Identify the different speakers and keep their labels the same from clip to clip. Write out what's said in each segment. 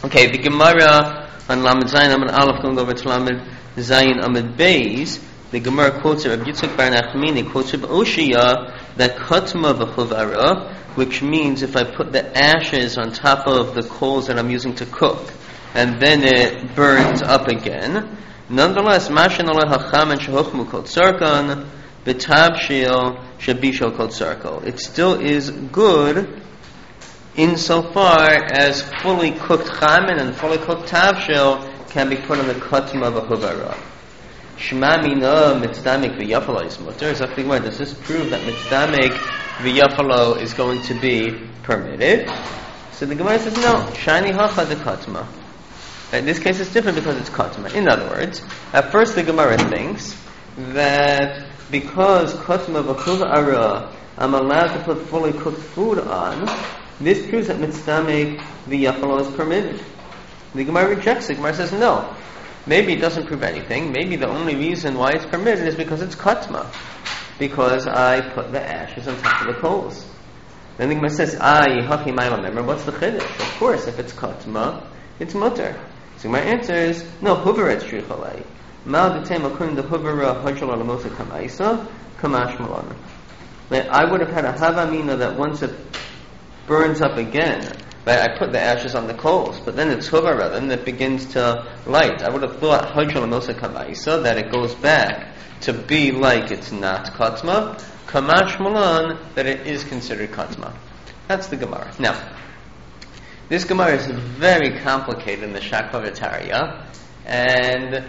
Speaker 1: Okay, the Gemara on Lamed Zayin Amid Aleph going over to Lamed Zayin Amid Beis. The Gemara quotes Rabbi Yitzchak Bar Nachmani quotes Rabbi Oshia that katma v'chuvara, which means if I put the ashes on top of the coals that I'm using to cook, and then it burns up again. Nonetheless, mashin aleh hacham and shehochmu kol tzarkan b'tabshil shabishal kol tzarko. It still is good insofar as fully cooked chamen and fully cooked tavshil can be put on the katma v'chuvara. Shema mina mitzdamik v'yafalo is mutter. Does this prove that mitzdamik v'yafalo is going to be permitted? So the Gemara says no. Shani hacha de katma. In this case, it's different because it's katma. In other words, at first the Gemara thinks that because katma v'chuvara, I'm allowed to put fully cooked food on. This proves that mitzdamik v'yafalo is permitted. The Gemara rejects it. The Gemara says no. Maybe it doesn't prove anything. Maybe the only reason why it's permitted is because it's katma. Because I put the ashes on top of the coals. Then the Gemara says, hachi ma'ila. Remember, what's the chiddush? Of course, if it's katma, it's mutter. So my answer is, no, huveret shriichalei. Mal d'tem according to huvera hajjal alamosa kamaisa, kamash malana. I would have had a havamina that once it burns up again, I put the ashes on the coals, but then it's huvara, then it begins to light. I would have thought hajjal alamosa kamaisa, that it goes back to be like it's not katma, kamash malan, that it is considered katma. That's the Gemara. Now, this Gemara is very complicated in the Shakvavitarya, and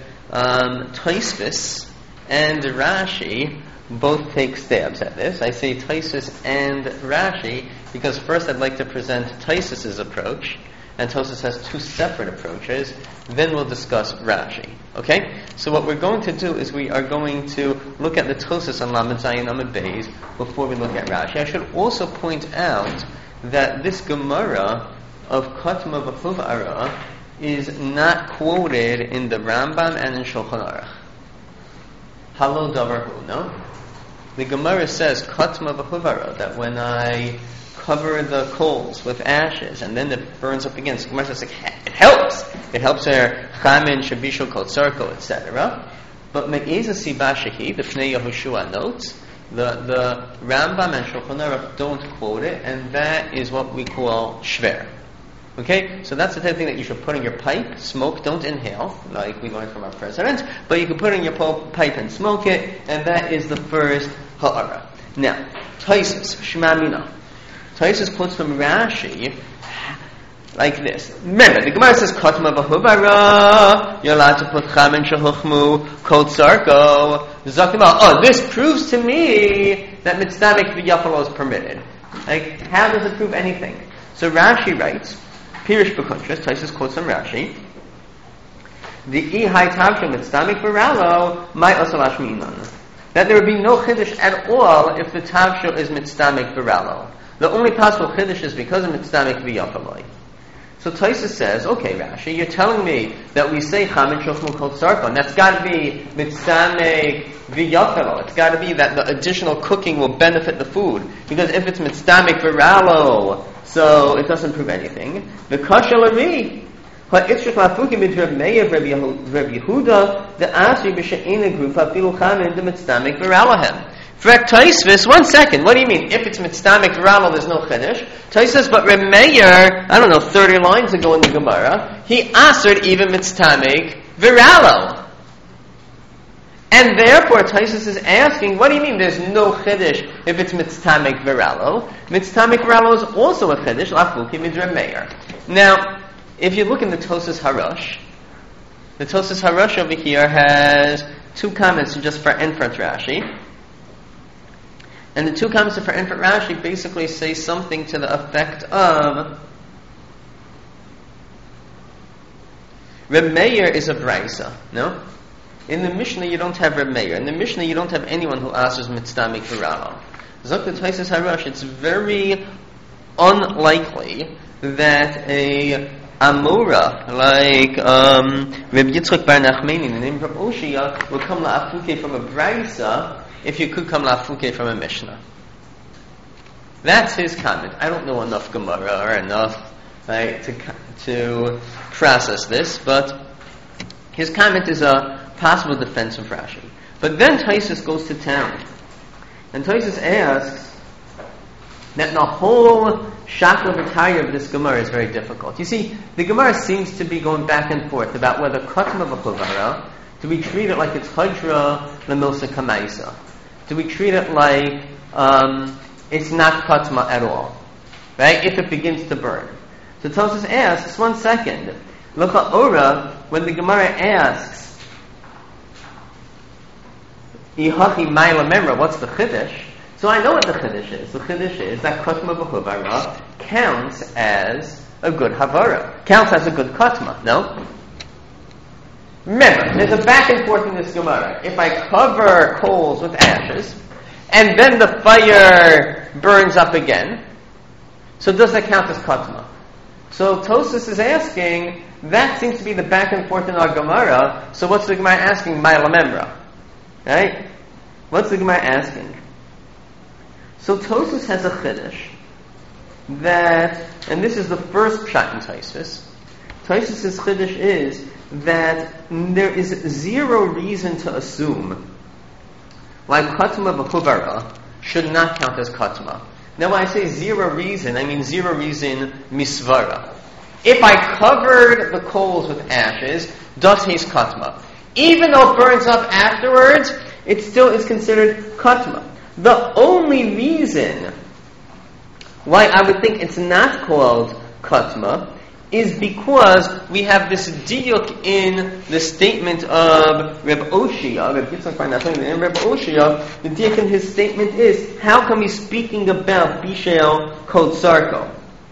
Speaker 1: Tosfos and Rashi both take stabs at this. I say Tosfos and Rashi because first I'd like to present Tosfos' approach, and Tosfos has two separate approaches. Then we'll discuss Rashi. Okay? So what we're going to do is we are going to look at the Tosfos on Lamed Zayin Amud Beis before we look at Rashi. I should also point out that this Gemara of Katma v'chuvara is not quoted in the Rambam and in Shulchan Aruch. Halo davar hu, no? The Gemara says Katma v'chuvara, that when I cover the coals with ashes and then it burns up again, so the Gemara says it helps. It helps their chamin, shabishal, kol tzarko, etc. But me'eza siba shehi, the Pnei Yehoshua notes, the Rambam and Shulchan Aruch don't quote it, and that is what we call shver. Okay, so that's the type of thing that you should put in your pipe. Smoke, don't inhale, like we learned from our president, but you can put it in your pipe and smoke it, and that is the first ha'ara. Now, Tosfos, Shema Mina. Tosfos quotes from Rashi like this. Remember, the Gemara says, Katma v'chuvara, you're allowed to put chamin shehuchmu, kol tzarko, zakima. This proves to me that mitzdamik v'yafalo is permitted. Like, how does it prove anything? So Rashi writes, Pirish B'Kuntras, Tosfos quotes from Rashi, the I tavshel mitzdamik v'ralo, my osalash mi'inan. That there would be no chiddush at all if the tavshel is mitzdamik v'ralo. The only possible chiddush is because of mitzdamik v'yafaloi. So Tosfos says, okay, Rashi, you're telling me that we say chamin shochmu kol tzarko, that's got to be mitzdamik v'yafalo. It's got to be that the additional cooking will benefit the food. Because if it's mitzdamik v'ralo, so it doesn't prove anything. The kasha l'ri, ha'itshach lafuki midrab meir Rabbi Yehuda, the asri b'she'ina group ha'filu chamin the mitzdamik v'ralahem. Correct, Tosfos, 1 second. What do you mean? If it's mitzdamik v'ralo, there's no chiddush. Tosfos, but Reb Meir, 30 lines ago in the Gemara, he answered even mitzdamik v'ralo. And therefore, Tosfos is asking, what do you mean there's no chiddush if it's mitzdamik v'ralo? Mitzdamik v'ralo is also a chiddush, lafuki midrab Meir. Now, if you look in the Tosfos Harosh, the Tosfos Harosh over here has 2 comments just for Enfrat Rashi. And the 2 comments for Enfrat Rashi basically say something to the effect of Reb Meir is a Braisa, no? In the Mishnah you don't have Reb Meir. In the Mishnah you don't have anyone who answers mitzdamik v'ralo. Zok the Tosfos Harosh, it's very unlikely that a Amora, like Reb Yitzchak Bar Nachmani, the name of Reb Oshia, will come la'afuke from a Braisa if you could come la'afuke from a Mishnah. That's his comment. I don't know enough Gemara or enough right, to process this, but his comment is a possible defense of Rashi. But then Taisus goes to town, and Taisus asks that the whole shakla v'taya of this Gemara is very difficult. You see, the Gemara seems to be going back and forth about whether katma v'chuvara, do we treat it like it's hajra l'milsa kamaisa? Do we treat it like it's not katma at all? Right? If it begins to burn. So Tosfos asks, 1 second, l'cha'ora, when the Gemara asks, ihachi ma'ila memra, what's the chiddush? So I know what the chiddush is. The chiddush is that katma v'chuvara counts as a good havara, counts as a good katma, no? Remember, there's a back and forth in this Gemara. If I cover coals with ashes, and then the fire burns up again, so does that count as katma? So Tosfos is asking, that seems to be the back and forth in our Gemara, so what's the Gemara asking? Ma'ila memra. Right? What's the Gemara asking? So Tosfos has a chiddush that, and this is the first pshat in Tosfos. Tosfos' chiddush is that there is zero reason to assume why katma v'chuvara should not count as katma. Now when I say zero reason, I mean zero reason misvara. If I covered the coals with ashes, does taste katma. Even though it burns up afterwards, it still is considered katma. The only reason why I would think it's not called katma is because we have this diuk in the statement of Reb Oshia, Reb Yitzchak Bar Nachmani, and Reb Oshia, the diuk in his statement is, how come he's speaking about Bishel Kotzarko?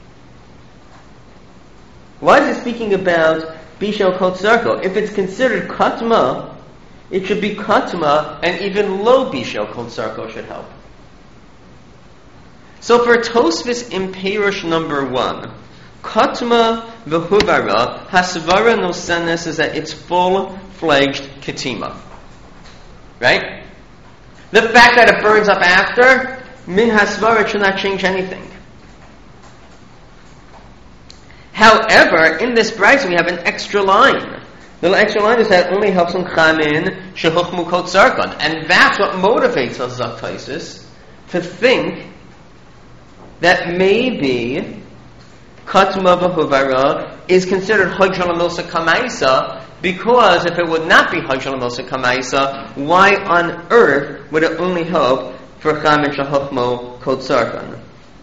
Speaker 1: Why is he speaking about Bishel Kotzarko? If it's considered katma, it should be katma, and even low Bishel Kotzarko should help. So for Tosfos in Perush number 1, katma v'huvara hasvara nosenes is that it's full-fledged ketima. Right? The fact that it burns up after, min hasvara, should not change anything. However, in this brayso we have an extra line. The little extra line is that it only helps in chamin shehuchmu kotzarkon, and that's what motivates us, Zakhtaisis, to think that maybe katma v'huvara is considered hajra l'milsa kamaisa, because if it would not be hajra l'milsa kamaisa, why on earth would it only help for chamin shehuchmu kotzarkon?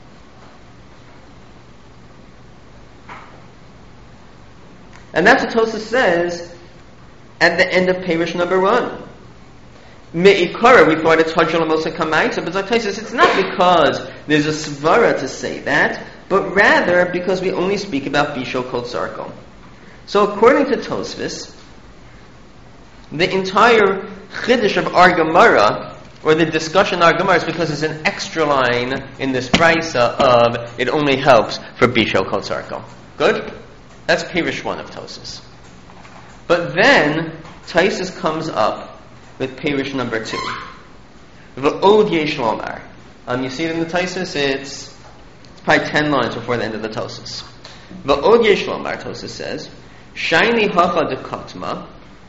Speaker 1: And that's what Tosfos says at the end of Perush number 1. Me'ikara, we thought it's hajra l'milsa kamaisa, but Tosfos says it's not because there's a svara to say that, but rather because we only speak about Bishel Kotzarko. So according to Tosfos, the entire chiddush of our Gemara, or the discussion of our Gemara, is because there's an extra line in this brayso of it only helps for Bishel Kotzarko. Good? That's Perush 1 of Tosfos. But then Tosfos comes up with Perush number 2. V'od yesh lomar. You see it in the Tosfos? It's probably 10 lines before the end of the Tosfos. V'od yesh lomar, Tosfos says, Shaini hacha de katma,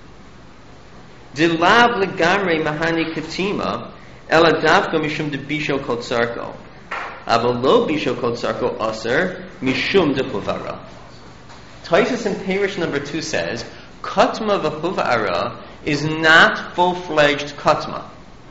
Speaker 1: dilav legamre mahani katima, ela davka mishum de bisho kotzarko. Aval lo bisho kotzarko aser, mishum de chuvara. Tosfos in Perush number 2 says, katma v'chuvara is not full-fledged katma.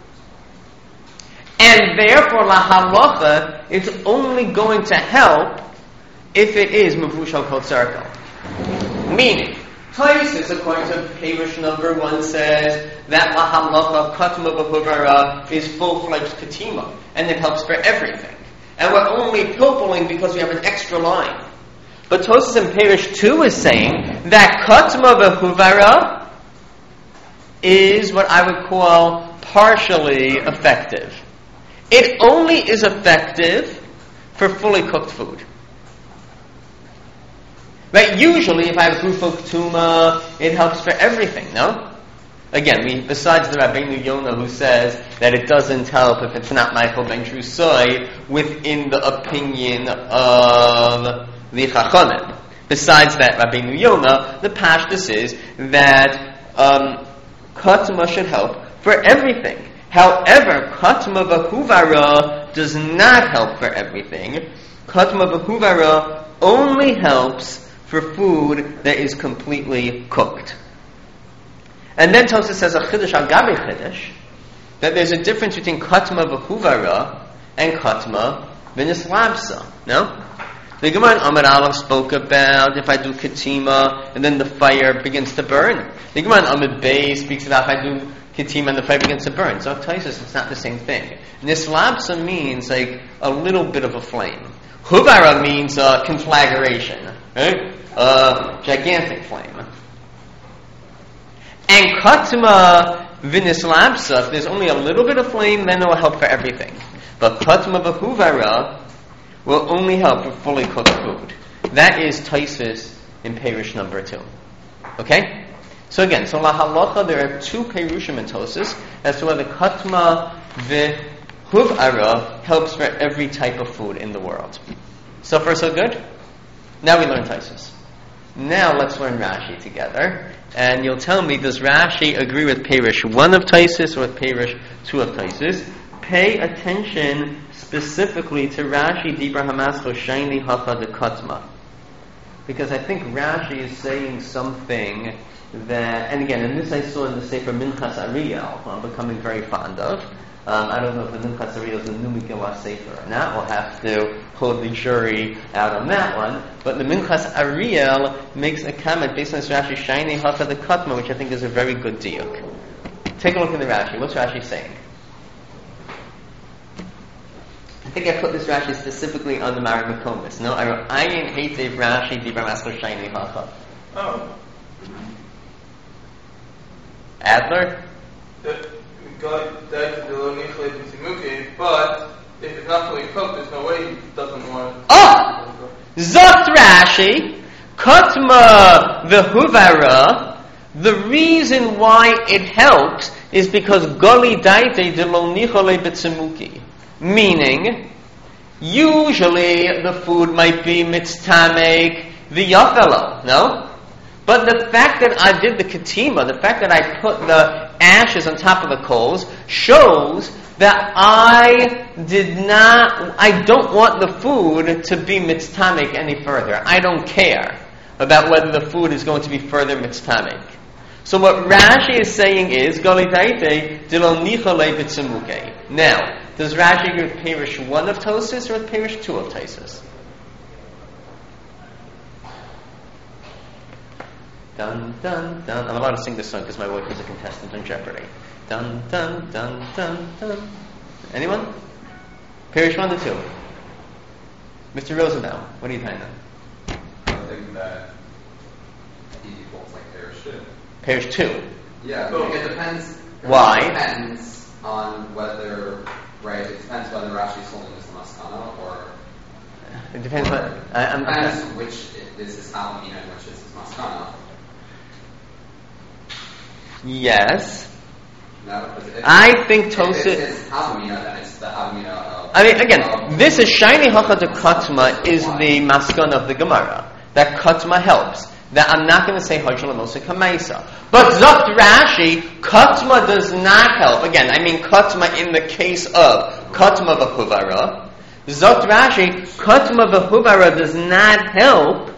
Speaker 1: And therefore, la halacha, it's only going to help if it is mevushal kotzarko. Meaning, Tosfos, according to Perush number 1, says that la halacha katma v'chuvara is full-fledged katima, and it helps for everything. And we're only pilpulling because we have an extra line. But Tosfos in Perush 2 is saying that katma v'chuvara is what I would call partially effective. It only is effective for fully cooked food. Right? Usually, if I have gufo ketuma, it helps for everything, no? Again, besides the Rabbeinu Yonah who says that it doesn't help if it's not Michael ben Trusoi, within the opinion of the Chachamim. Besides that, Rabbeinu Yonah, the pashtus is that katma should help for everything. However, katma v'huvara does not help for everything. Katma v'huvara only helps for food that is completely cooked. And then Tosfos says a chiddush al gabi chiddush, that there's a difference between katma v'huvara and katma v'nislabsa. No? The Gemara in Amud Aleph spoke about if I do ketima and then the fire begins to burn. The Gemara in Amud Beis speaks about if I do ketima and the fire begins to burn. So Tosfos, it's not the same thing. Nislabsa means like a little bit of a flame. Huvara means conflagration, right? Gigantic flame. And katma v'nislabsa, if there's only a little bit of flame, then it will help for everything. But katma v'huvara will only help for fully cooked food. That is Tosfos in Perush number 2. Okay? So again, so la halacha, there are two Perushim in Tosfos as to whether katma v'huvara helps for every type of food in the world. So far so good? Now we learn Tosfos. Now let's learn Rashi together. And you'll tell me, does Rashi agree with Perush 1 of Tosfos or with Perush 2 of Tosfos? Pay attention specifically to Rashi Dibra Hamascho Shaini Hacha de Katma. Because I think Rashi is saying something that, and again, and this I saw in the Sefer Minchas Ariel, who I'm becoming very fond of. I don't know if the Minchas Ariel is a new Megillah Sefer or not. We'll have to hold the jury out on that one. But the Minchas Ariel makes a comment based on this Rashi Shaini Hacha de Katma, which I think is a very good diuk. Take a look at the Rashi. What's Rashi saying? I think I put this Rashi specifically on the Mari Mekomis. No, I wrote Ayin Heitev Rashi Dibra Maskor Shaini Hacha.
Speaker 2: Oh.
Speaker 1: Adler?
Speaker 2: But if it's not fully cooked, there's no way he doesn't want it.
Speaker 1: Oh! Zot Rashi, Katma v'huvara, the reason why it helps is because Goli Daite de lo nichole betzemuki. Meaning, usually the food might be mitztamek v'yafelo, no? But the fact that I did the ketima, the fact that I put the ashes on top of the coals, shows that I don't want the food to be mitztamek any further. I don't care about whether the food is going to be further mitztamek. So what Rashi is saying is, Golitaite dilo nichole b'tzemuke. Now, does Rashi agree with Perush 1 of Tosfos or with Perush 2 of Tosfos? Dun, dun, dun. I'm allowed to sing this song because my wife is a contestant on Jeopardy. Dun, dun, dun, dun, dun. Anyone? Perush 1 to 2. Mr. Rosenbaum, what are you tying on?
Speaker 3: I think that he defaults like Perush 2.
Speaker 1: Perush 2?
Speaker 3: Yeah, it depends.
Speaker 1: Why?
Speaker 3: It depends on whether, right, it depends whether Rashi's holding this Maskana or...
Speaker 1: It depends what...
Speaker 3: It depends which is his Halamina and which is his Maskana.
Speaker 1: Yes.
Speaker 3: No,
Speaker 1: I think Tosfos...
Speaker 3: If it's Halamina, then it's the Halamina of...
Speaker 1: I mean, again, this is Shaini Hacha de Katma is the Maskana of the Gemara. That Katma helps. That I'm not going to say Hajjal Amosa Kamaisa. But Zot Rashi, Katma does not help. Again, I mean Katma in the case of Katma v'huvara. Zot Rashi, Katma v'huvara does not help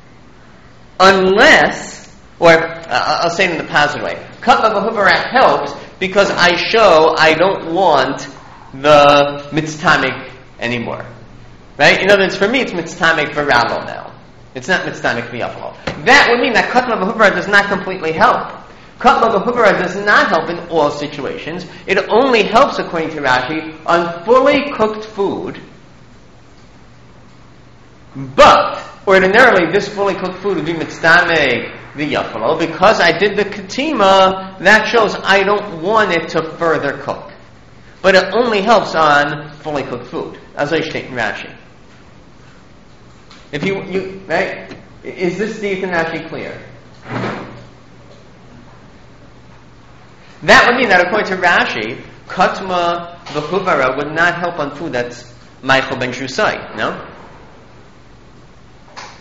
Speaker 1: unless, or I'll say it in the positive way, Katma v'huvara helps because I show I don't want the mitztamik anymore. Right? In other words, for me it's mitztamik v'ralo now. It's not mitztamik v'yafalo. That would mean that Katma v'huvara does not completely help. Katma v'huvara does not help in all situations. It only helps, according to Rashi, on fully cooked food. But ordinarily, this fully cooked food would be mitztamik v'yafalo. Because I did the ketima, that shows I don't want it to further cook. But it only helps on fully cooked food, as I state in Rashi. If you right, is this Stephen actually clear? That would mean that according to Rashi, Katma v'huvara would not help on food that's Meichel ben Shusai, no?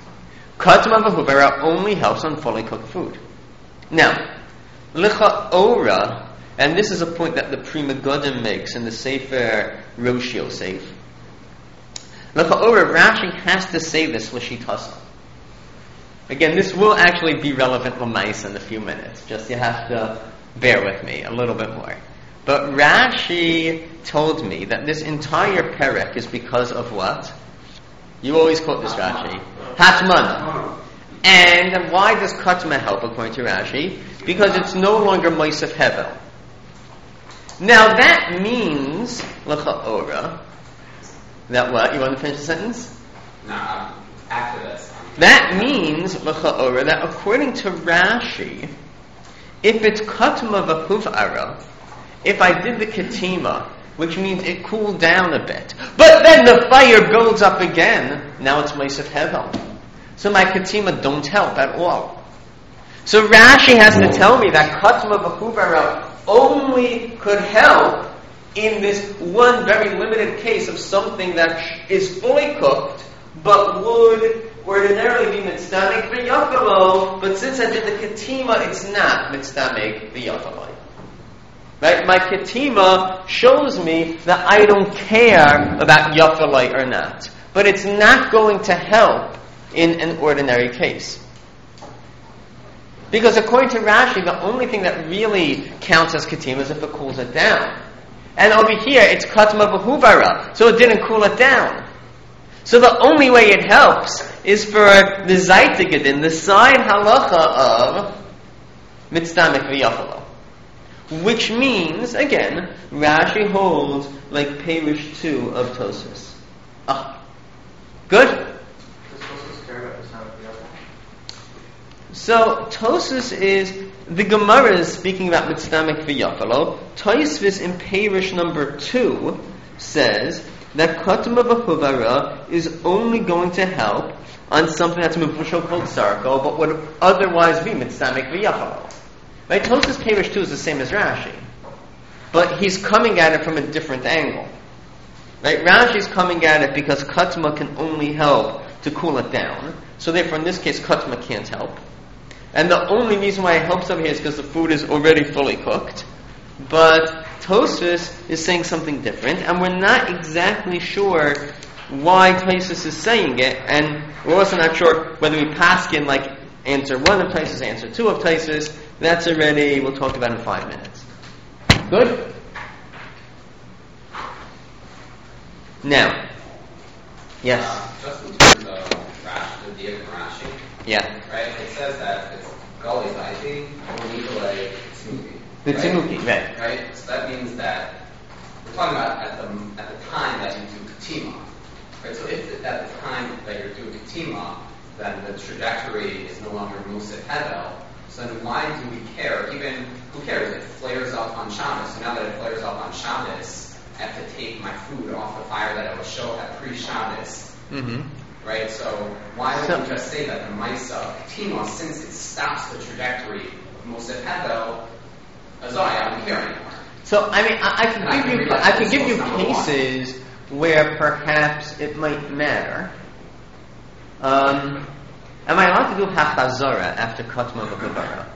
Speaker 1: Katma v'huvara only helps on fully cooked food. Now, l'cha'ora, and this is a point that the Pri Megadim makes in the Sefer Rosh Yosef. L'cha'ora, Rashi has to say this l'shitasa. Again, this will actually be relevant l'maisa in a few minutes. Just you have to bear with me a little bit more. But Rashi told me that this entire perek is because of what? You always quote this Rashi. Hatmana. And why does Katma help according to Rashi? Because it's no longer Moisef Hevel. Now that means, l'cha'ora, that what? You want to finish the sentence?
Speaker 3: No, after this.
Speaker 1: That means, l'cha'ora, that according to Rashi, if it's Katma v'huv'ara, if I did the katima, which means it cooled down a bit, but then the fire builds up again, now it's Moisef Hevel. So my katima don't help at all. So Rashi has to tell me that Katma v'huv'ara only could help in this one very limited case of something that is fully cooked, but would ordinarily be mitzdamek v'yafalo, but since I did the katima, it's not mitzdamek v'yafalo. Right? My katima shows me that I don't care about yafalai or not. But it's not going to help in an ordinary case. Because according to Rashi, the only thing that really counts as katima is if it cools it down. And over here, it's katma v'huvara, so it didn't cool it down. So the only way it helps is for the zaytigedin, the side halacha of mitzdamek v'yafalo. Which means, again, Rashi holds like Perush 2 of Tosfos. Good? So, Tosfos is, the Gemara is speaking about Mitzdamek v'yafalo. Tosfos in Perush number 2 says that Katma v'huvara is only going to help on something that's mevushal called sarko, but would otherwise be Mitzdamek v'yafalo. Right? Tosfos Perush 2 is the same as Rashi, but he's coming at it from a different angle. Right? Rashi's coming at it because Katma can only help to cool it down, so therefore in this case Katma can't help. And the only reason why it helps over here is because the food is already fully cooked. But Tosfos is saying something different, and we're not exactly sure why Tosfos is saying it, and we're also not sure whether we paskin like answer 1 of Tosfos, answer 2 of Tosfos. That's already, we'll talk about in 5 minutes. Good? Now, yes?
Speaker 3: Just in terms of Rashi, the Diak Rashi,
Speaker 1: Yeah.
Speaker 3: right? It says that it's Gali Zaiti, Onidale, Tzimuki.
Speaker 1: The Tzimuki, right.
Speaker 3: Right? So that means that we're talking about at the time that you do Katima. Right? So if at the time that you're doing Katima, then the trajectory is no longer Musaf Hevel, so then why do we care? Even, who cares? It flares up on Shabbos. So now that it flares up on Shabbos, I have to take my food off the fire that I will show at pre-Shabbos.
Speaker 1: Mm-hmm.
Speaker 3: Right? So why don't we just say that the Maisa Katima, since it stops the trajectory of Musaf Hevel, I don't care anymore.
Speaker 1: So, I mean, I can give you cases where perhaps it might matter. Am I allowed to do hachazara after katma v'huvara?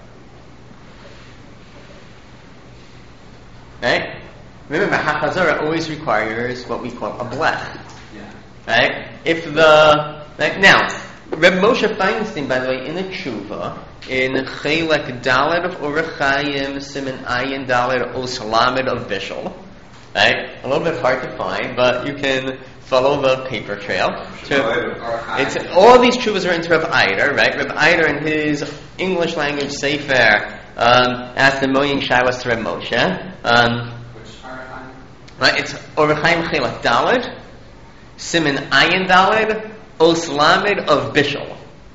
Speaker 1: Right? Remember, hachazara always requires what we call a blech.
Speaker 3: Yeah.
Speaker 1: Right? If the now, Reb Moshe Feinstein, by the way, in a tshuva in Chelek Dalet of Orach Chaim, Siman Ayin Dalet Os Lamed of Bishul, right? A little bit hard to find, but you can follow the paper trail. It's all these tshuvas are into Reb Eider, right? Reb Eider in his English language sefer asked the Moyin Shilas to Reb Moshe.
Speaker 3: Which Arachim?
Speaker 1: Right? It's Orach Chaim Chelek Dalet, Siman Ayin Dalet Os Lamed of Bishul.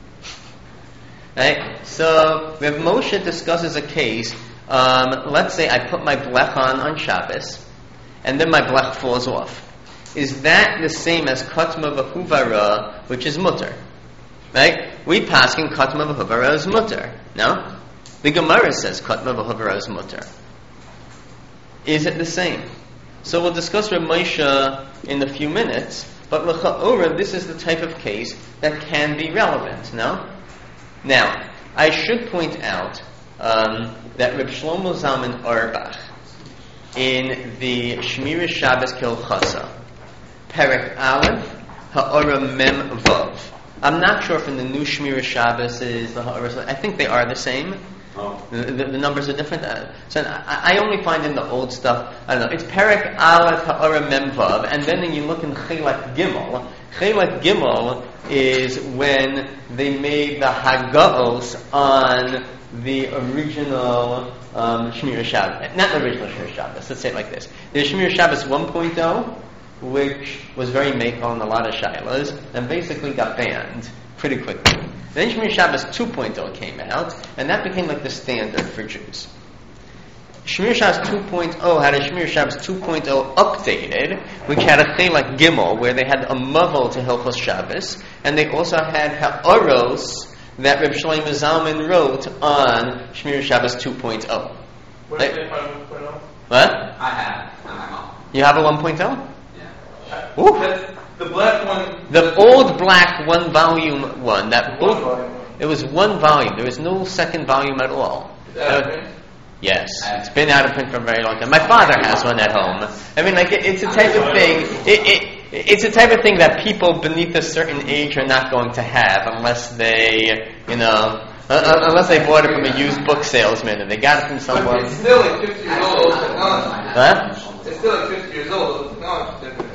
Speaker 1: Right? So, Reb Moshe discusses a case, let's say I put my blech on Shabbos, and then my blech falls off. Is that the same as katma v'huvara, which is mutter? Right? We paskin katma v'huvara is mutter. No? The Gemara says katma v'huvara is mutter. Is it the same? So we'll discuss Reb Moshe in a few minutes, But l'cha'ora, this is the type of case that can be relevant, no? Now, I should point out that Reb Shlomo Zalman Auerbach, in the Shmira Shabbos Kilchasa, Perek Aleph, Ha'ora Mem Vav. I'm not sure if in the new Shmira Shabbos is the Ha'ora, I think they are the same.
Speaker 4: Oh.
Speaker 1: The numbers are different. So I only find in the old stuff, I don't know, it's Perek Aleph Ha'ora Mem Vav, and then you look in Chelak Gimel. Chelak Gimel is when they made the Haggaos on the original Shmira Shabbos. Not the original Shmira Shabbos, let's say it like this. There's Shmira Shabbos 1.0, which was very makel on a lot of shilas, and basically got banned pretty quickly. Then Shmira Shabbos 2.0 came out, and that became like the standard for Jews. Shmira Shabbos 2.0 had a Shmira Shabbos 2.0 updated, which had a Chelak Gimel, where they had a mavel to Hilchos Shabbos, and they also had Ha'oros that Reb Shlomo Zalman wrote on Shmira Shabbos 2.0.
Speaker 2: What did they find 1.0?
Speaker 1: What?
Speaker 3: I have on my mom.
Speaker 1: You have a 1.0?
Speaker 3: Yeah.
Speaker 1: Ooh.
Speaker 2: That's the black one.
Speaker 1: The old black one volume one, that
Speaker 2: One
Speaker 1: book,
Speaker 2: volume.
Speaker 1: it was one volume. There was no second volume at all.
Speaker 2: Is that okay?
Speaker 1: Yes, it's been out of print for a very long time. My father has one at home. I mean, like it's a type of thing. It's a type of thing that people beneath a certain age are not going to have unless they, unless they bought it from a used book salesman and they got it from
Speaker 2: But
Speaker 1: someone.
Speaker 2: it's still like 50 years old. Technology.
Speaker 1: Huh?
Speaker 2: It's still like 50 years old. The technology different.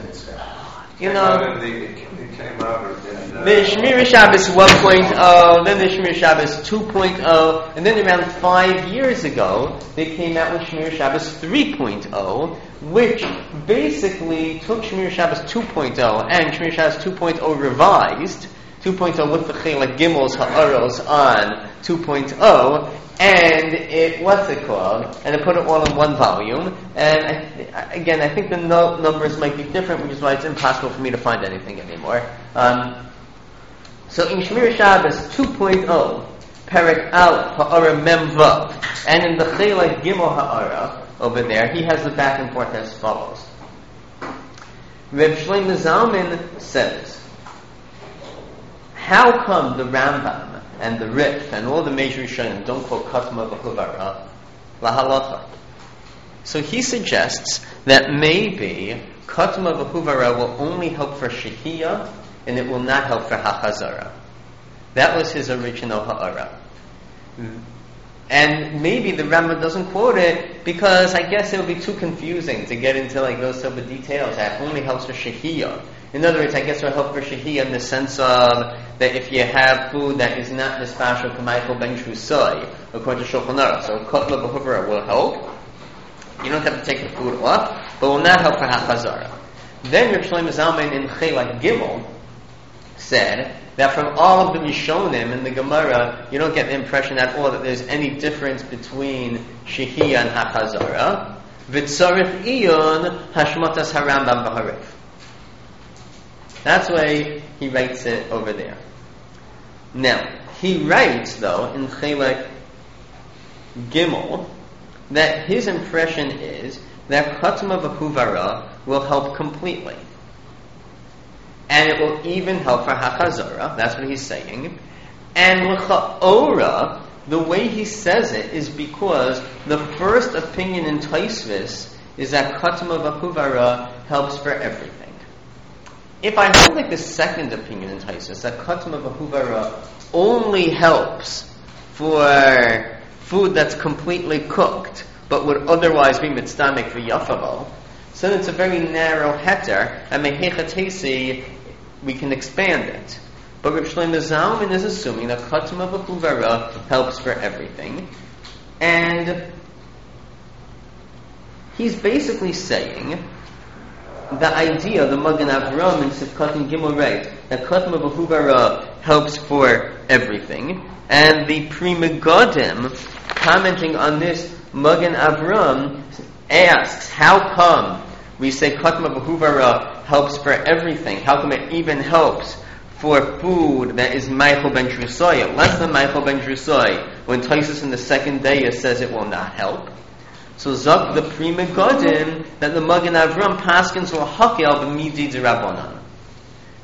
Speaker 4: It came out in
Speaker 1: The Shmira Shabbos 1.0, then the Shmira Shabbos 2.0, and then around 5 years ago, they came out with Shmira Shabbos 3.0, which basically took Shmira Shabbos 2.0 and Shmira Shabbos 2.0 revised, 2.0 with the Chelak Gimels Ha'aros on 2.0, and it, what's it called? And they put it all in one volume. And I think the numbers might be different, which is why it's impossible for me to find anything anymore. So in Shmira Shabbos 2.0, Perek Aleph Ha'ara Mem Vav, and in the Chelak Gimel Ha'ara over there, he has the back and forth as follows. Reb Shlomo Zalman says, how come the Rambam and the Rif and all the major Rishonim don't quote Katma v'Chuvara lahalacha? So he suggests that maybe Katma v'Chuvara will only help for Shehiyah and it will not help for Hachazara. That was his original Ha'ara. And maybe the Rambam doesn't quote it because I guess it would be too confusing to get into like those type of details. That only helps for Shehiyah. In other words, I guess it will help for Shehiyah in the sense of that if you have food that is not Nespashal K'maychel Ben Shusai, according to Shulchan Aruch, so Kotla B'Huvara will help. You don't have to take the food off, but will not help for Hachazara. Then Reb Shlomo Zalman in Chelak Gimel said that from all of the Rishonim in the Gemara, you don't get the impression at all that there's any difference between Shehiyah and Hachazara. V'tzarich iyun hashmatas harambam b'harif. That's why he writes it over there. Now, he writes, though, in Chelak Gimel, that his impression is that Katma v'Huvara will help completely. And it will even help for Hachazara. That's what he's saying. And L'cha'ora, the way he says it is because the first opinion in Tosfos is that Katma v'Huvara helps for everything. If I hold like the second opinion in Tosfos, that Katma v'Huvara only helps for food that's completely cooked, but would otherwise be mitzdamek for Yafavol, so it's a very narrow heter, and mehechatesi, we can expand it. But Reb Shlomo Zalman is assuming that Katma v'Huvara helps for everything, and he's basically saying the idea, the Magen Avram in Sifkat and Gimel Reit, that Katma v'Huvara helps for everything, and the Pri Megadim, commenting on this, Magen Avram asks, how come we say Katma v'Huvara helps for everything? How come it even helps for food that is Meichel ben Drusai, less than Meichel ben Drusai, when Tosfos in the second day says it will not help? So Zok the Pri Megadim that the Magen Avram paskins will hakel b'midi d'Rabbanan.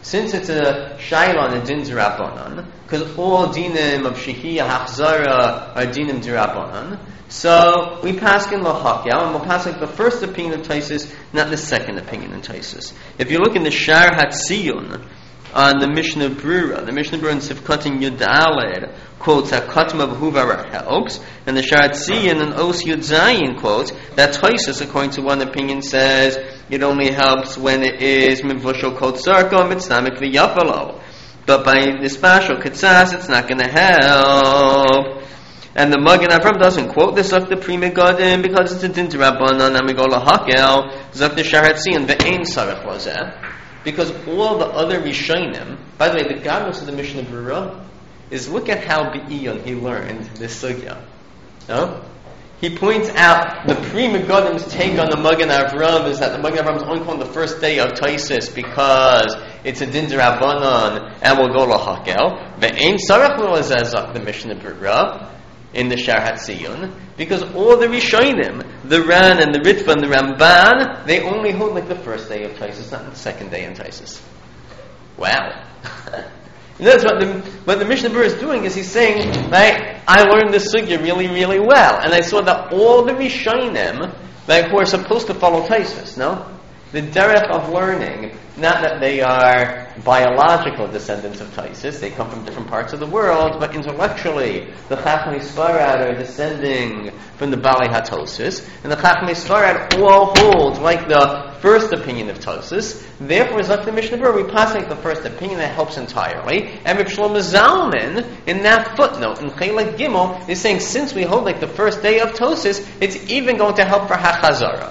Speaker 1: since it's a shayla and a din d'Rabbanan, because all dinim of shehiyah hachzara are dinim d'Rabbanan, so we pass in lahakel, and we'll pass like the first opinion of Taisus, not the second opinion of Taisus. If you look in the Shar Hatziyun on the Mishnah Brura in Sifkatin Yud Aled quotes that Katma B'Huvara helps, and the Shar Hatziyun and Os Yud Zayin quotes that Taisus, according to one opinion, says it only helps when it is Mivushal Kol Tzarko Mitzamik V'Yafalo. But by the special Ketzas, it's not going to help. And the Magen Avram doesn't quote this of the Pri Megadim because it's a din d'Rabbanan amigola hakel zok the Shar Hatziyun ve'ein sarach lozeh. Because all the other Rishonim, by the way, the godless of the Mishnah Brura is look at how Be'iyun he learned this sugya. No? He points out the Pri Megadim's take on the Magen Avram is that the Magen Avram is only called the first day of Taisus because it's a din d'Rabbanan and will go lahakel. Ve'ein sarach lozeh zok the Mishnah Brura in the Shar Hatziyun, because all the Rishonim, the Ran and the Ritva and the Ramban, they only hold like the first day of Taisus, not the second day in Taisus. Wow. And that's what the Mishnah Berurah is doing, is he's saying, right, I learned this sugya really, really well, and I saw that all the Rishonim, like, who are supposed to follow Taisus, no? The derech of learning, not that they are biological descendants of Taisus, they come from different parts of the world, but intellectually, the Chachmei Sfarad are descending from the Balei HaTosis, and the Chachmei Sfarad all hold like the first opinion of Tosis. Therefore, as like the Mishnah Berurah, we pass like the first opinion that helps entirely. And Reb Shlomo Zalman, in that footnote, in Chelek Gimel, is saying since we hold like the first day of Tosis, it's even going to help for Hachazara.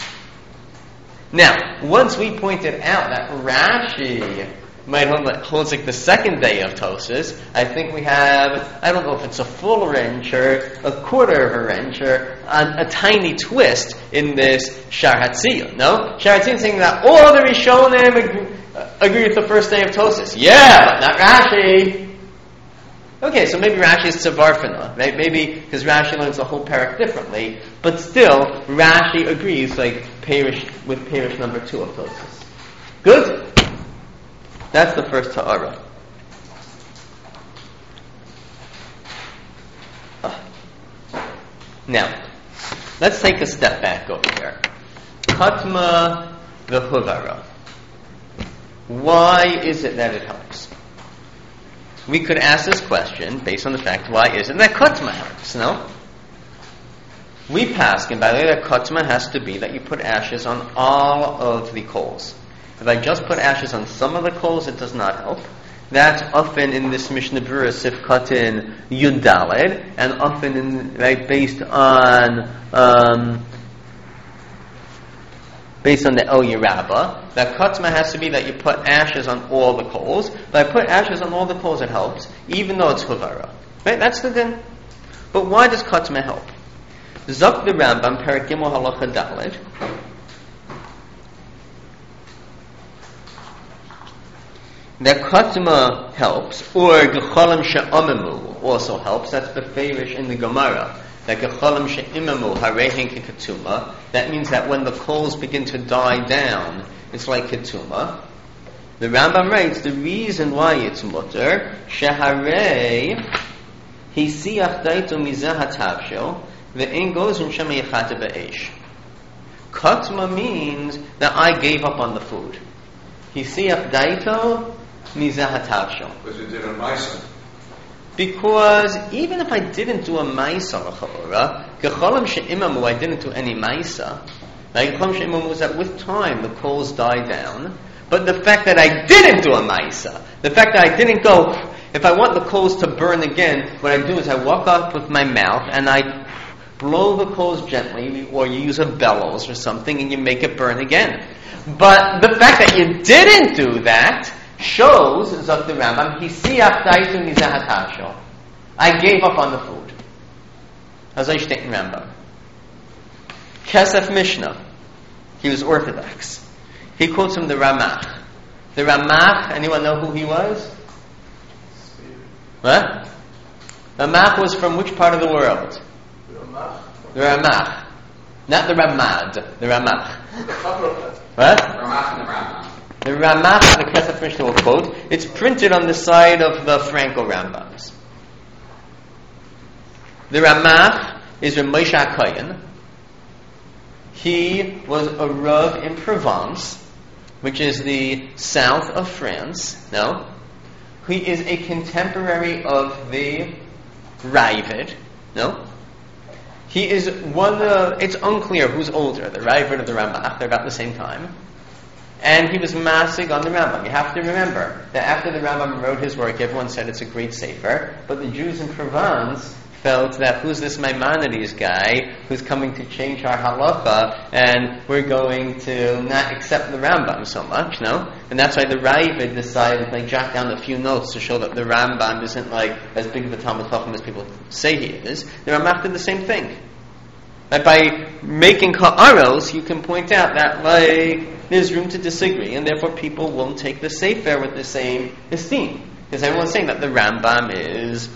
Speaker 1: Now, once we pointed out that Rashi might holds like the second day of Tosis, I think we have, I don't know if it's a full wrench or a quarter of a wrench or a tiny twist in this Shar Hatziyun. No? Shar Hatziyun saying that all the Rishonim agree with the first day of Tosis. Yeah, but not Rashi. Okay, so maybe Rashi is Tzavarfana, right? Maybe because Rashi learns the whole parak differently, but still Rashi agrees like with Perish number 2 of Tosis. Good? That's the first Ta'ara. Now, let's take a step back over here. Katma v'Huvara. Why is it that it helps? We could ask this question based on the fact, why isn't that Katma helps, no? We pass, and by the way, that Katma has to be that you put ashes on all of the coals. If I just put ashes on some of the coals, it does not help. That's often in this Mishnah Berurah Sifkatin Yud Daled, and often based on the El Yerabah. That Katma has to be that you put ashes on all the coals. But I put ashes on all the coals, it helps, even though it's Huvara. Right? That's the din. But why does Katma help? Zok the Rambam, Perek Gimel Halacha Daled. That Katma helps, or Gecholim She'amemu also helps. That's the Beferish in the Gemara. That Gecholim She'imamu Harehin Ketuma. That means that when the coals begin to die down, it's like Ketuma. The Rambam writes the reason why it's mutter Sheharei Hisiach Daitu Mizah HaTavshel Ve'en Gozim Shema Yechata Be'esh. Katma means that I gave up on the food. Hisiach Daitu Mizah HaTavshel.
Speaker 4: Because you did a Maisa.
Speaker 1: Because even if I didn't do a Maisa, Gecholim She'imamu, I didn't do any Maisa. Gecholim She'imamu was that with time the coals die down. But the fact that I didn't do a Maisa, the fact that I didn't go, if I want the coals to burn again, what I do is I walk up with my mouth and I blow the coals gently, or you use a bellows or something and you make it burn again. But the fact that you didn't do that shows, Zok the Rambam, I gave up on the food. As I state in Rambam. Kesef Mishnah. He was Orthodox. He quotes from the Ramach. The Ramach, anyone know who he was? What? Ramach was from which part of the world? The Ramach. Not the Ramad, the Ramach.
Speaker 3: Ramach
Speaker 1: What?
Speaker 3: and the Rambam.
Speaker 1: The Ramach, the Kesef Mishnah will quote, it's printed on the side of the Franco Rambams. The Ramach is Rav Moshe HaKohen. He was a Rav in Provence, which is the south of France. No? He is a contemporary of the Ravid. No? He is it's unclear who's older, the Ravid or the Ramach. They're about the same time. And he was masig on the Rambam. You have to remember that after the Rambam wrote his work, everyone said it's a great sefer, but the Jews in Provence felt that who's this Maimonides guy who's coming to change our halacha, and we're going to not accept the Rambam so much, no? And that's why the Ravid decided to jot down a few notes to show that the Rambam isn't as big of a Talmud Chacham as people say he is. The Ramach did the same thing. That by making ka'aros, you can point out that there's room to disagree, and therefore people won't take the sefer with the same esteem, because everyone's saying that the Rambam is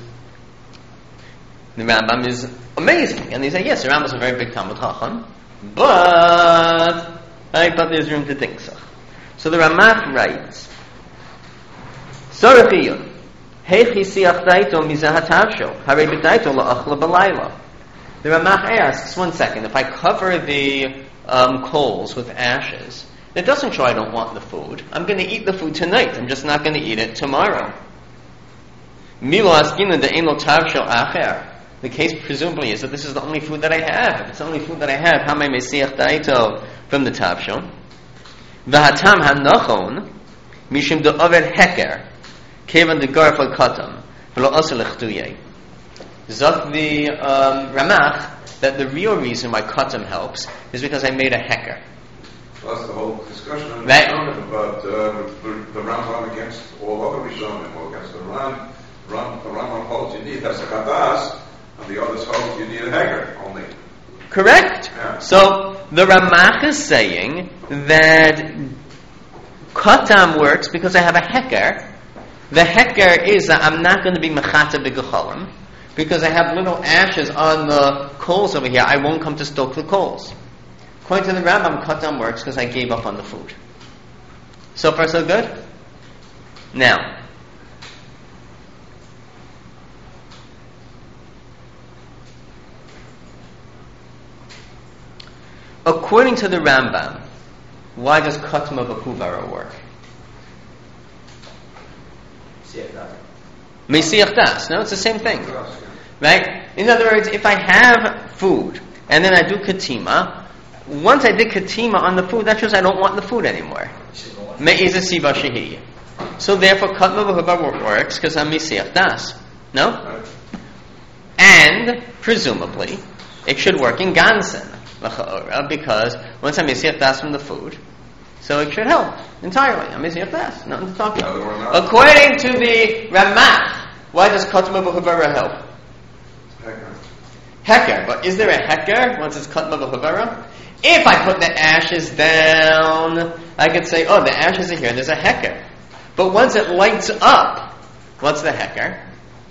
Speaker 1: amazing, and they say yes, the Rambam is a very big Talmud Chacham, but there's room to think so. So the Ramach writes, Sorachiyun, heichi siach daito mizah hatavsho, harei b'daito la'achla b'layla. The Ramach asks, 1 second, if I cover the coals with ashes, it doesn't show I don't want the food. I'm going to eat the food tonight. I'm just not going to eat it tomorrow. Milo askina de'eno tavshel acher. The case presumably is that this is the only food that I have. If it's the only food that I have, how am I mesiach daito from the tavshel? V'hatam hanachon mishim de'over heker kevan de'garf al-katam v'lo asel echtuye. Zok the Ramach that the real reason why katam helps is because I made a heker.
Speaker 4: Plus the whole discussion on
Speaker 1: right.
Speaker 4: About the Rambam against all other Rishonim, or against the Rambam holds you need Hesakadas, and the others hold you need a Heger only.
Speaker 1: Correct.
Speaker 4: Yeah.
Speaker 1: So the Ramach is saying that katam works because I have a heker. The heker is that I'm not going to be mechata b'gecholim because I have little ashes on the coals over here. I won't come to stoke the coals. According to the Rambam, katam works because I gave up on the food. So far, so good? Now, according to the Rambam, why does katma v'huvara work? Mesiach das. No, it's the same thing. Right? In other words, if I have food, and then I do katima, once I did katima on the food, that shows I don't want the food anymore. Me'iza siva shehi. So therefore, katma v'huvara works because I'm mesiach das. No? And, presumably, it should work in gansen. Because once I'm mesiach das from the food, so it should help entirely. I'm mesiach das, nothing to talk about. According to the Ramach, why does katma v'huvara help? Heker. But is there a heker once it's katma v'huvara? If I put the ashes down, I could say, oh, the ashes are here, there's a heker. But once it lights up, what's the heker?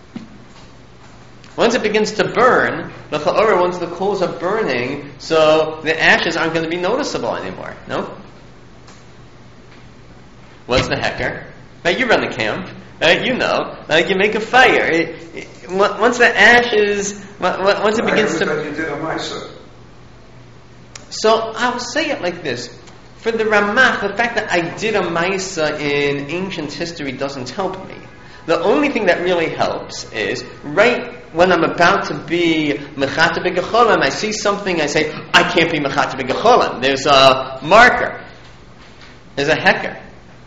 Speaker 1: Once it begins to burn, once the coals are burning, so the ashes aren't going to be noticeable anymore. No? What's the heker? Right, you run the camp. You know. You make a fire. Once the ashes, once it begins to...
Speaker 4: You did a Maisa.
Speaker 1: So I'll say it like this. For the Ramach, the fact that I did a Maisa in ancient history doesn't help me. The only thing that really helps is, right when I'm about to be mechata b'gecholim, I see something, I say, I can't be mechata b'gecholim. There's a marker. There's a heker.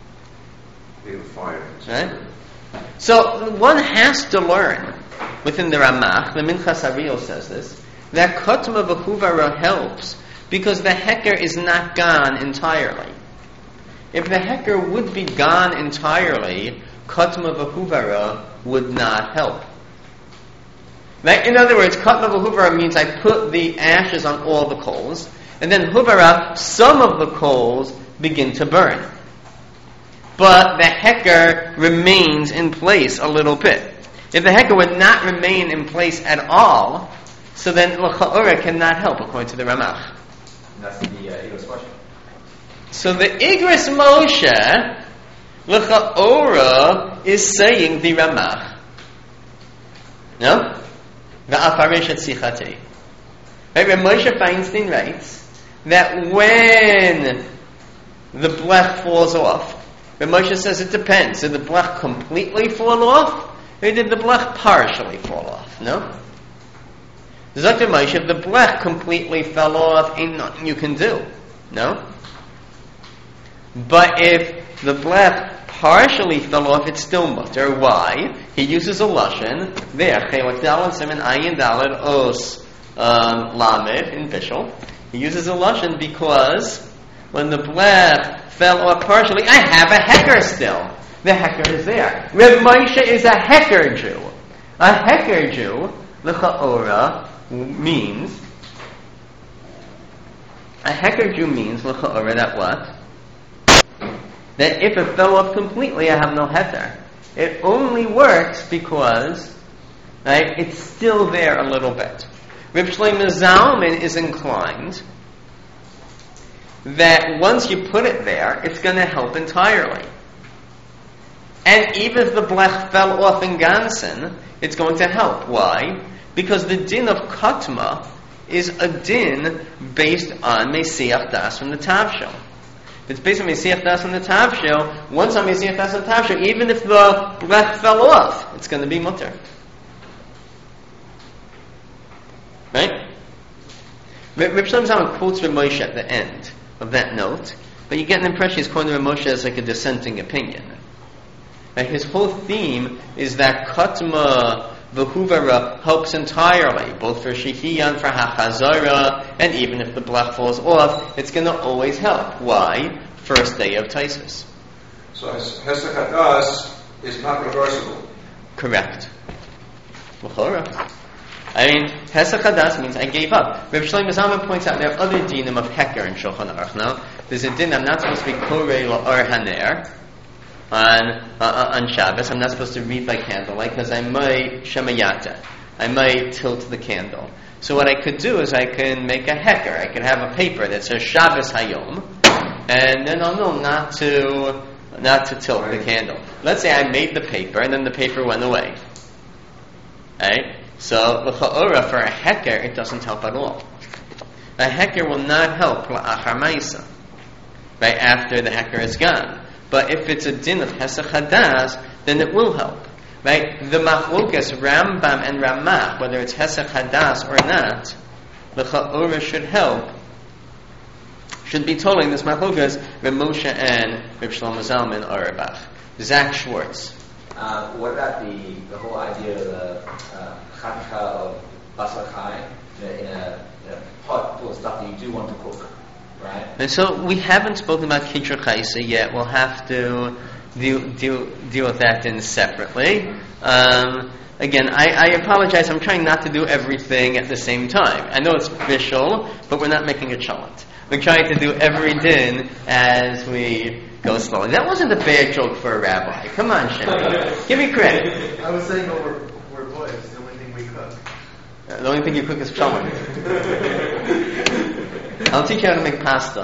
Speaker 4: Fire.
Speaker 1: Right? So one has to learn within the Ramach, the Minchas Ariel says this, that katma v'huvara helps because the heker is not gone entirely. If the heker would be gone entirely, katma v'huvara would not help. Right? In other words, katma v'huvara means I put the ashes on all the coals, and then huvara, some of the coals begin to burn. But the heker remains in place a little bit. If the heker would not remain in place at all, so then l'cha'ora cannot help, according to the Ramach.
Speaker 3: And that's the Ego's question.
Speaker 1: So the Igros Moshe, L'cha'ora, is saying the Ramach. No? V'afaresh et sichati. Right? Rav Moshe Feinstein writes that when the blech falls off, Rav Moshe says it depends. Did the blech completely fall off, or did the blech partially fall off? No? Dr. Moshe, if the blech completely fell off, ain't nothing you can do. No? But if the blech partially fell off, it's still mutter. Why? He uses a lashon there. Chelak daled siman ayin daled os lamed in Bishul. He uses a lashon because when the blech fell off partially, I have a hecker still. The hecker is there. Reb Moshe is a hecker Jew. A hecker Jew, l'cha'ora, means l'cha'ora that what? That if it fell off completely, I have no heter. It only works because, right, it's still there a little bit. Reb Shlomo Zalman is inclined that once you put it there, it's going to help entirely. And even if the blech fell off in Gansen, it's going to help. Why? Because the din of Katma is a din based on Mesiach Das from the Tavshil. If it's based on Mesiach Das from the Tavshil, once on Mesiach Das from the Tavshil, even if the blech fell off, it's going to be mutter. Right? Reb Shlomo Zalman quotes Reb Moshe at the end of that note, but you get an impression he's quoting Reb Moshe as like a dissenting opinion. Right? His whole theme is that Katma v'huvara helps entirely, both for Shehiya and for Hachazara, and even if the blech falls off, it's going to always help. Why? First day of Taisus.
Speaker 4: So Hesach Hadas is not reversible.
Speaker 1: Correct. L'chora. I mean, Hesach Hadas means I gave up. Reb Shlomo Zalman points out there are other dinim of Heker in Shulchan Aruch. Now, there's a din I'm not supposed to be Korei La'or Haner on Shabbos. I'm not supposed to read by candlelight because I might Shemayata. I might tilt the candle. So what I could do is I can make a Heker. I could have a paper that says Shabbos Hayom, and then I'll know not to tilt the candle. Let's say I made the paper and then the paper went away. Right? So, l'cha'ora, for a heker, it doesn't help at all. A heker will not help la'achar ma'isa, right, after the heker is gone. But if it's a din of Hesach Hadas, then it will help. Right? The machlokas, Rambam and Ramach, whether it's Hesach Hadas or not, l'cha'ora should help. Should be told in this machlokas, Reb Moshe and Reb Shlomo Zalman Auerbach. Zach Schwartz.
Speaker 5: What about the whole idea of the chatika of basar chai in a pot full of stuff that you do want to cook, right?
Speaker 1: And so we haven't spoken about kidra chaisa yet. We'll have to deal with that in separately. Again, I apologize. I'm trying not to do everything at the same time. I know it's visual, but we're not making a challenge. We're trying to do every din as we go slowly. That wasn't a bad joke for a rabbi. Come on, Shemmy. Give me credit.
Speaker 6: I was saying that we're boys. The only thing we cook.
Speaker 1: The only thing you cook is challah. I'll teach you how to make pasta.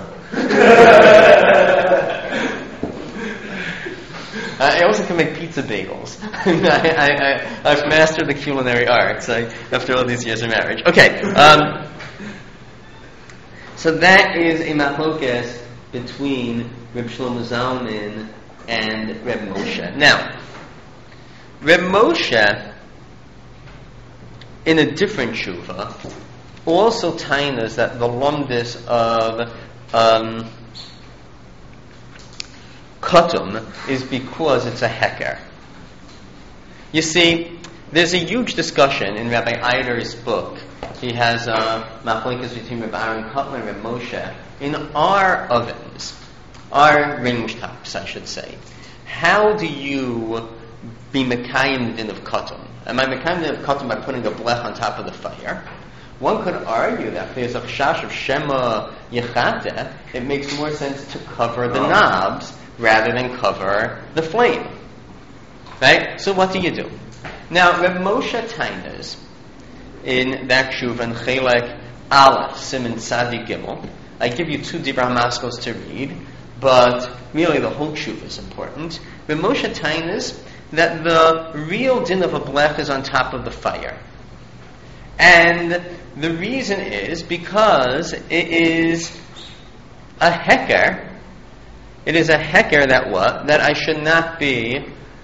Speaker 1: I also can make pizza bagels. I've mastered the culinary arts after all these years of marriage. Okay. So that is a machlokas between Reb Shlomo Zalman and Reb Moshe. Now, Reb Moshe, in a different tshuva, also tainas that the lumdis of Kotum is because it's a heker. You see, there's a huge discussion in Rabbi Eider's book. He has machlokas between Rabbi Aaron Kotler and Reb Moshe. In our ovens, our range tops, I should say, how do you be mekayim the din of Kotum? Am I mekayim the din of Kotum by putting a blech on top of the fire? One could argue that if there's a chash of Shema Yechateh, it makes more sense to cover the knobs rather than cover the flame. Right? So what do you do? Now, Reb Moshe tainas in that shuv and Chelek Aleph Siman Tzadi Gimel. I give you two Dibra Maskos to read. but really the whole truth is important. But Moshe Tain is that the real din of a blech is on top of the fire. And the reason is because it is a heker. It is a heker that what? That I should not be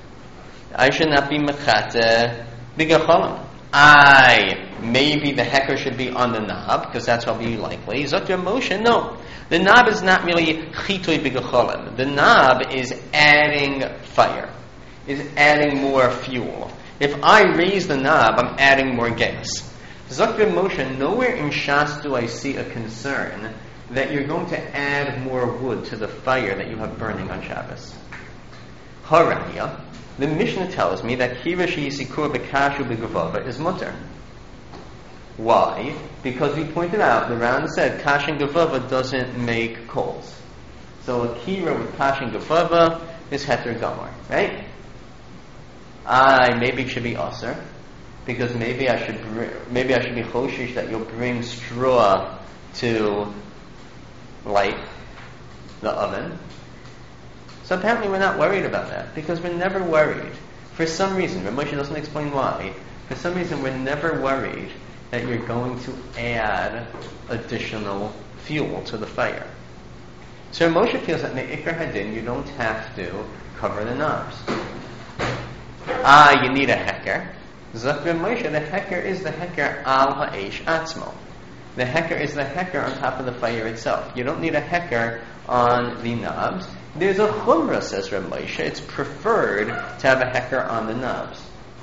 Speaker 1: mechate bigacholim. Maybe the heker should be on the knob, because that's probably likely. Zakir Moshe, no. The knob is not really chitoy bigacholim. The knob is adding fire, is adding more fuel. If I raise the knob, I'm adding more gas. Zakir Moshe, nowhere in Shas do I see a concern that you're going to add more wood to the fire that you have burning on Shabbos. Haraya, the Mishnah tells me that Kirash Yisikur B'Kashu B'Gavava is mutter. Why? Because we pointed out, the Ran said Kash and Gavava doesn't make coals. So a Kira with Kash and Gavava is Heter Gamar, right? Maybe it should be Aser, because maybe I should be Choshish that you'll bring straw to light the oven. So apparently we're not worried about that, because we're never worried. For some reason, Rav Moshe doesn't explain why, for some reason we're never worried that you're going to add additional fuel to the fire. So Rav Moshe feels that Me'ikar Hadin, you don't have to cover the knobs. You need a heker. Zak Rav Moshe, the heker is the heker al ha'esh atzmo. The heker is the heker on top of the fire itself. You don't need a heker on the knobs. There's a chumrah, says Rav Moshe. It's preferred to have a heker on the knobs.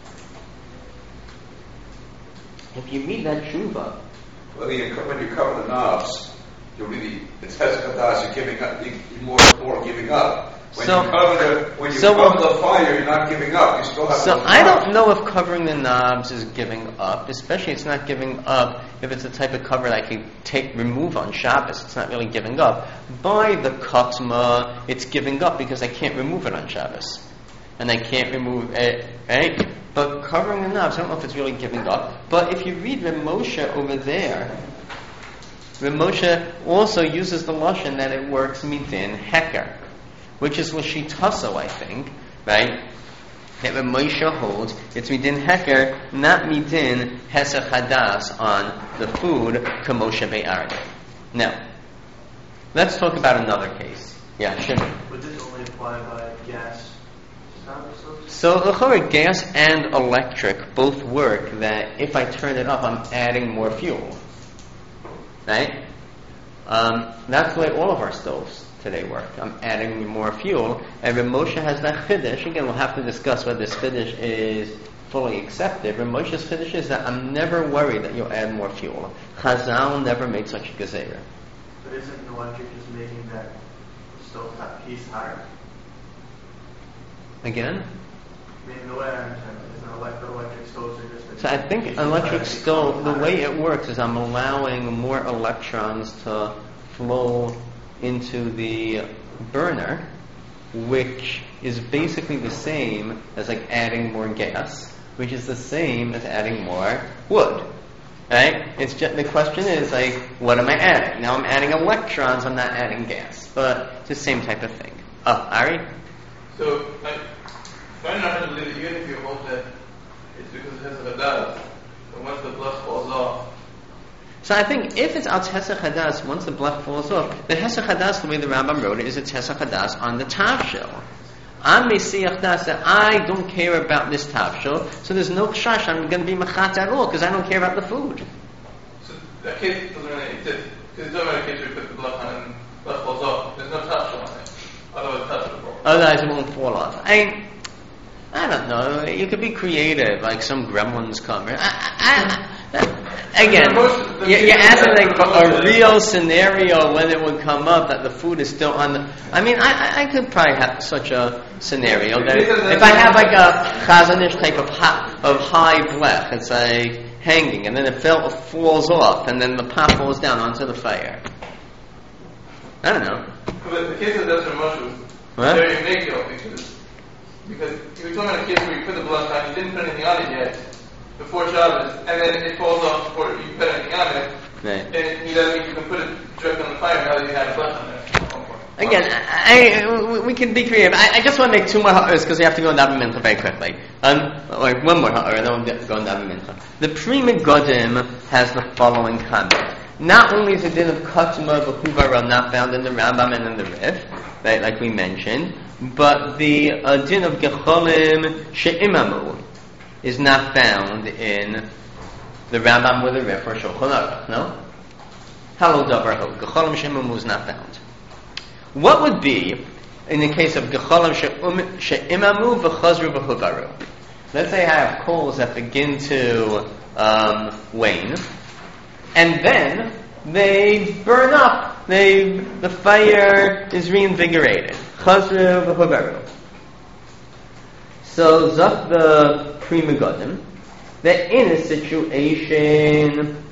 Speaker 1: If you read that tshuva,
Speaker 4: when you cover the knobs, it's hezkadas. You're giving up. You're more giving up. When you cover the fire, you're not giving up. You still have.
Speaker 1: So I don't know if covering the knobs is giving up. Especially, it's not giving up if it's a type of cover that I can remove on Shabbos. It's not really giving up. By the katma, it's giving up because I can't remove it on Shabbos, and I can't remove it, right? But covering the knobs, I don't know if it's really giving up. But if you read Rav Moshe over there, Rav Moshe also uses the lashon that it works midin heker, which is Lashitaso, I think, right? That Rav Moshe holds it's midin heker, not midin hesach hadas on the food kamosha be'arde. Now, let's talk about another case. Yeah, Shimon.
Speaker 6: Would this only apply by gas?
Speaker 1: So, gas and electric both work that if I turn it up, I'm adding more fuel. Right? That's the way all of our stoves today work. I'm adding more fuel. And Rav Moshe has that chiddush. Again, we'll have to discuss whether this chiddush is fully accepted. Rav Moshe's chiddush is that I'm never worried that you'll add more fuel. Chazal never made such a gezerah.
Speaker 6: But isn't electric just making that stovetop piece higher?
Speaker 1: Again?
Speaker 6: I mean, the way I understand it, isn't electric stoves are just...
Speaker 1: So I think electric stove, the way it works is I'm allowing more electrons to flow into the burner, which is basically the same as like adding more gas, which is the same as adding more wood. Right? It's just, the question is like, what am I adding? Now I'm adding electrons, I'm not adding gas. But it's the same type of thing. Ari?
Speaker 2: So, I don't know how to believe that even if you hold that it's because it has a hadas, but once the blech falls off.
Speaker 1: So I think if it's al Hesach Hadas, once the blech falls off, the Hesach Hadas, the way the Rambam wrote it, is it's Hesach Hadas on the tavshil. I'm Mesiach Das, that I don't care about this tavshil, so there's no kshash, I'm going to be machat at all, because I don't care about the food.
Speaker 2: So that case doesn't really exist, because it's not a case where you put the blech on and the blech falls off. There's no tavshil on it. Otherwise the tavshil will fall off.
Speaker 1: Otherwise it won't fall off. I don't know. You could be creative, like some gremlins come. Again, you're asking like a real scenario when it would come up that the food is still on the... I mean, I could probably have such a scenario that if I have like a chazanish type of high blech, it's like hanging, and then it falls off, and then the pot falls down onto the fire. I don't know.
Speaker 2: But the case of Desert Moshe was very unique though, because you were talking about a case where you put the blech on, you didn't put anything on it yet before Shabbos, and then it falls off before you put anything on it.
Speaker 1: Right.
Speaker 2: And that means you can put it directly on the fire now that you have blech on there.
Speaker 1: Again, we can be creative. I just want to make two more ha'aras because we have to go in Daven Mincha very quickly. Or one more ha'ara, then we'll go in Daven Mincha. The Pri Megadim has the following comment. Not only is the din of Katma v'Huvara not found in the Rambam and in the Rif, right, like we mentioned, but the din of Gecholim she'imamu is not found in the Rambam or the Rif or Shulchan Aruch, no? Halo davar ho. Gecholim she'imamu is not found. What would be in the case of Gecholim she'imamu v'chazru v'huvaru? Let's say I have coals that begin to wane, and then they burn up. The fire is reinvigorated. Chazru v'huvaru. So zok the Pri Megadim that in a situation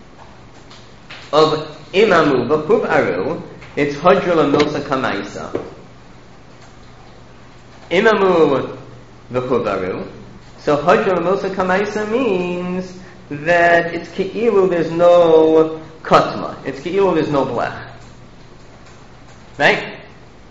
Speaker 1: of imamu v'huvaru, it's hadrula milsa kamaisa. Imamu v'huvaru. So hadrula milsa kamaisa means that it's ke'ilu there's no katma. It's ke'ilu there's no blech. Right?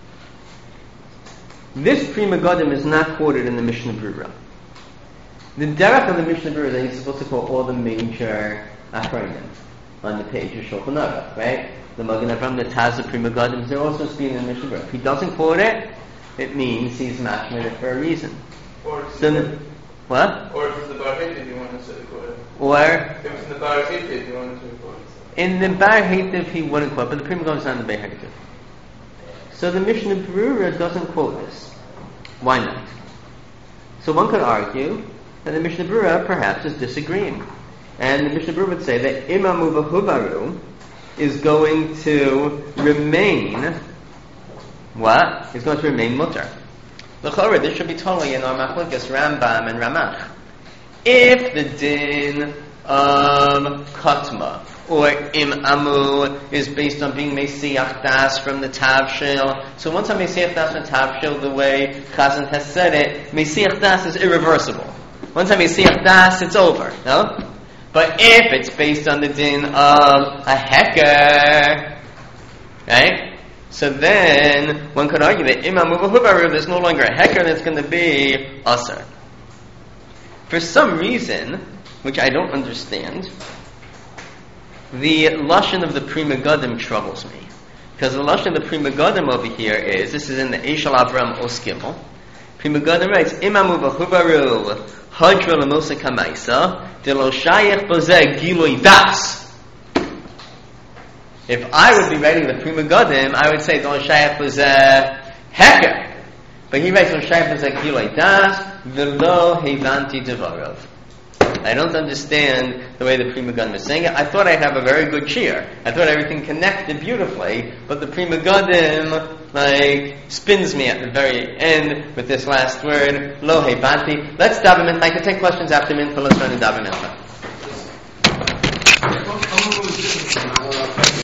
Speaker 1: This Pri Megadim is not quoted in the Mishnah Brura. The derech of the Mishnah Brura is that you're supposed to quote all the major achronim on the page of Shulchan Aruch, right? The Magen Avraham, the Taz, the Pri Megadim, they're also speaking in the Mishnah Brura. If he doesn't quote it, it means he's mashmid it for a reason.
Speaker 2: Or
Speaker 1: what?
Speaker 2: Or if it's the Bar Hitiv you want to say quote it.
Speaker 1: Or
Speaker 2: if it's in the Bar Hitiv you want to quote it.
Speaker 1: In the Bar Hitiv he wouldn't quote, but the Pri Megadim is not in the Bar Hitiv. So the Mishnah Brura doesn't quote this. Why not? So one could argue that the Mishnah Brura perhaps is disagreeing. And the Mishnah Brura would say that imamu v'huvaru is going to remain what? It's going to remain mutter. L'chorah, this should be totally in our machlokes Rambam and Ramach. If the din of katma or imamu is based on being mesiach das from the tavshil, so once I'm mesiach das from tavshil, the way Chazan has said it, mesiach das is irreversible. Once I'm mesiach das, it's over. No. But if it's based on the din of a heker, right? So then one could argue that imamu v'huvaru, there's no longer a heker, and it's going to be asar. For some reason, which I don't understand, the lashon of the Pri Megadim troubles me. Because the lashon of the Pri Megadim over here is, this is in the Eshel Avram Oskimel. Pri Megadim writes, imamu v'huvaru hadra l'mosa kamaisa delo shayach bozeh giloi das. If I would be writing the Pri Megadim, I would say delo shayach bozeh heker. But he writes delo shayach bozeh giloi das v'lo hevanti devarav. I don't understand the way the Pri Megadim is saying it. I thought I'd have a very good cheer. I thought everything connected beautifully, but the Pri Megadim spins me at the very end with this last word, lo hevanti. Let's daven mincha. I can take questions after mincha. Let's run to daven mincha.